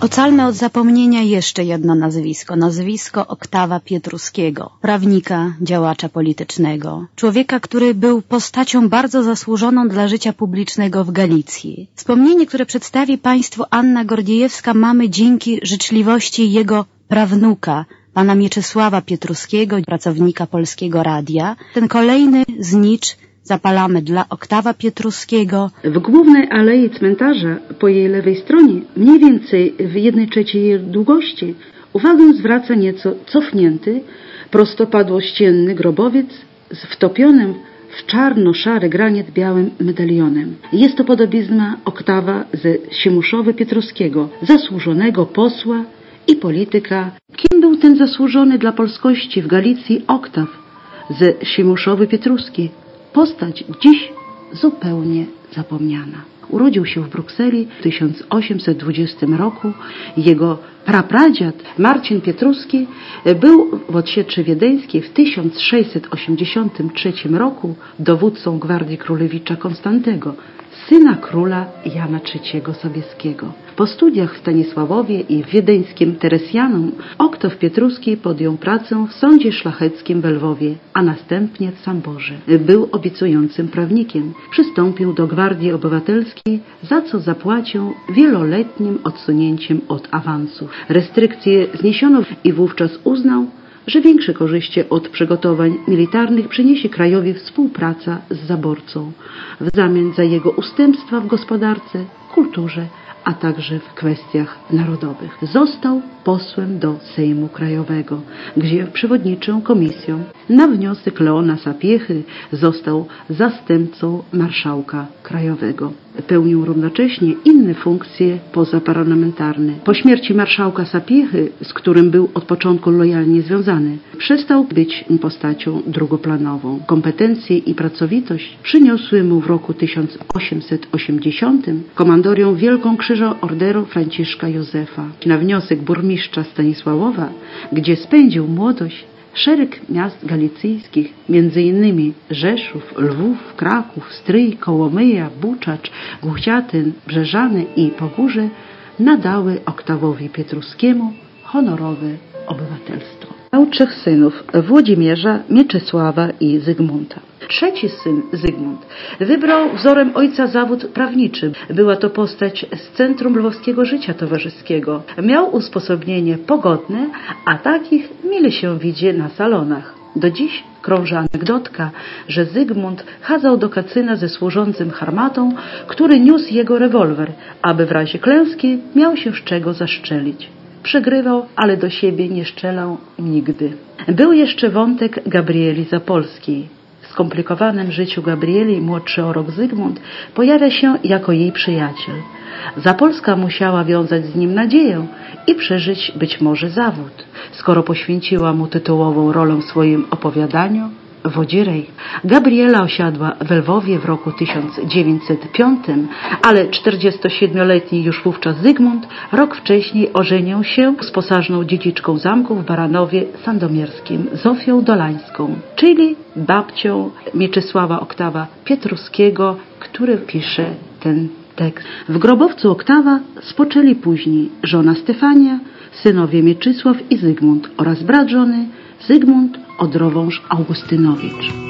Ocalmy od zapomnienia jeszcze jedno nazwisko Oktawa Pietruskiego, prawnika, działacza politycznego, człowieka, który był postacią bardzo zasłużoną dla życia publicznego w Galicji. Wspomnienie, które przedstawi Państwu Anna Gordiejewska, mamy dzięki życzliwości jego prawnuka, pana Mieczysława Pietruskiego, pracownika Polskiego Radia. Ten kolejny znicz zapalamy dla Oktawa Pietruskiego. W głównej alei cmentarza, po jej lewej stronie, mniej więcej w 1/3 jej długości, uwagę zwraca nieco cofnięty, prostopadłościenny grobowiec z wtopionym w czarno-szary graniet białym medalionem. Jest to podobizna Oktawa ze Siemoszowy-Pietruskiego, zasłużonego posła i polityka. Kim był ten zasłużony dla polskości w Galicji Oktaw ze Siemoszowy-Pietruski? Postać dziś zupełnie zapomniana. Urodził się w Brukseli w 1820 roku. Jego prapradziad Marcin Pietruski był w odsieczy wiedeńskiej w 1683 roku dowódcą Gwardii Królewicza Konstantego, syna króla Jana III Sobieskiego. Po studiach w Stanisławowie i w wiedeńskim Teresjanum Oktaw Pietruski podjął pracę w sądzie szlacheckim w Lwowie, a następnie w Samborze. Był obiecującym prawnikiem. Przystąpił do Gwardii Obywatelskiej, za co zapłacił wieloletnim odsunięciem od awansów. Restrykcje zniesiono i wówczas uznał, że większe korzyści od przygotowań militarnych przyniesie krajowi współpraca z zaborcą w zamian za jego ustępstwa w gospodarce, kulturze, a także w kwestiach narodowych. Został posłem do Sejmu Krajowego, gdzie przewodniczył komisją. Na wniosek Leona Sapiechy został zastępcą marszałka krajowego. Pełnił równocześnie inne funkcje pozaparlamentarne. Po śmierci marszałka Sapiechy, z którym był od początku lojalnie związany, przestał być postacią drugoplanową. Kompetencje i pracowitość przyniosły mu w roku 1880 komandorią Wielką Krzyża Orderu Franciszka Józefa. Na wniosek burmistrza Stanisławowa, gdzie spędził młodość, szereg miast galicyjskich, m.in. Rzeszów, Lwów, Kraków, Stryj, Kołomyja, Buczacz, Głuchciatyn, Brzeżany i Pogórze nadały Oktawowi Pietruskiemu honorowe obywatelstwo. Miał 3 synów: Włodzimierza, Mieczysława i Zygmunta. Trzeci syn, Zygmunt, wybrał wzorem ojca zawód prawniczy. Była to postać z centrum lwowskiego życia towarzyskiego. Miał usposobienie pogodne, a takich mile się widzi na salonach. Do dziś krąży anegdotka, że Zygmunt chadzał do kacyna ze służącym harmatą, który niósł jego rewolwer, aby w razie klęski miał się z czego zastrzelić. Przegrywał, ale do siebie nie strzelał nigdy. Był jeszcze wątek Gabrieli Zapolskiej. W skomplikowanym życiu Gabrieli młodszy o rok Zygmunt pojawia się jako jej przyjaciel. Zapolska musiała wiązać z nim nadzieję i przeżyć być może zawód, skoro poświęciła mu tytułową rolę w swoim opowiadaniu Wodzirej. Gabriela osiadła w Lwowie w roku 1905, ale 47-letni już wówczas Zygmunt rok wcześniej ożenił się z posażną dziedziczką zamku w Baranowie Sandomierskim, Zofią Dolańską, czyli babcią Mieczysława Oktawa Pietruskiego, który pisze ten tekst. W grobowcu Oktawa spoczęli później żona Stefania, synowie Mieczysław i Zygmunt oraz brat żony Zygmunt Odrowąż Augustynowicz.